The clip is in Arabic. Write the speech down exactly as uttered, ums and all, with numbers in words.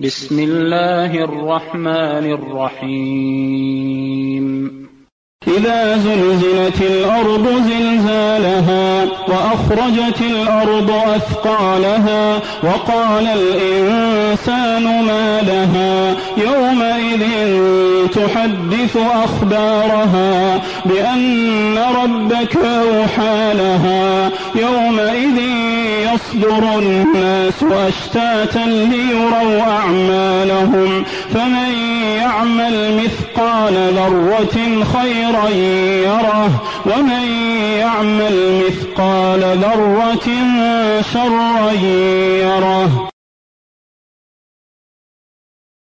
بسم الله الرحمن الرحيم إذا زلزلت الأرض زلزالها وأخرجت الأرض أثقالها وقال الإنسان ما لها يومئذ تحدث أخبارها بأن ربك أوحى لها يومئذ يصدر الناس أشتاتا ليروا أعمالهم فمن يعمل مثقال ذرة خيرا يره ومن يعمل مثقال ذرة شرا يره.